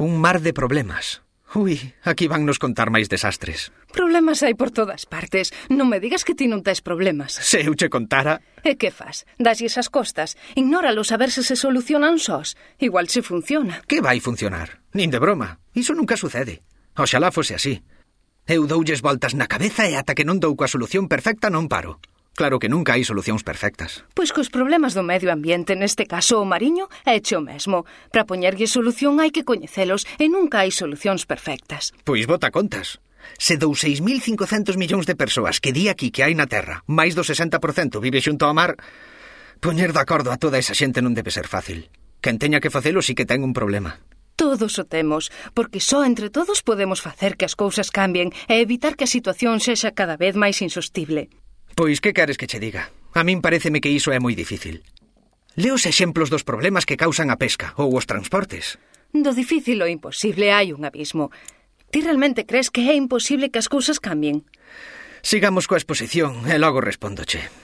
Un mar de problemas. Ui, aquí van nos contar máis desastres. Problemas hai por todas partes. Non me digas que ti non tes problemas. Se eu che contara... E que fas? Daslle esas costas? Ignóralos a ver se solucionan sós. Igual se funciona. Que vai funcionar? Nin de broma. Iso nunca sucede. Oxalá fose así. Eu doulles voltas na cabeza e ata que non dou coa solución perfecta non paro. Claro que nunca hai solucións perfectas. Pois cos problemas do medio ambiente, neste caso o mariño, é che o mesmo. Para poñerlle solución hai que coñecelos e nunca hai solucións perfectas. Pois bota contas. Se dou 6.500 millóns de persoas que di aquí que hai na Terra, máis do 60% vive xunto ao mar, poñer de acordo a toda esa xente non debe ser fácil. Quen teña que facelo sí que ten un problema. Todos o temos, porque só entre todos podemos facer que as cousas cambien e evitar que a situación sexa cada vez máis insostible. Pois que queres que che diga? A min paréceme que iso é moi difícil. Leo os exemplos dos problemas que causan a pesca ou os transportes. Do difícil ao imposible hai un abismo. Ti realmente crees que é imposible que as cousas cambien? Sigamos coa exposición e logo respóndoche.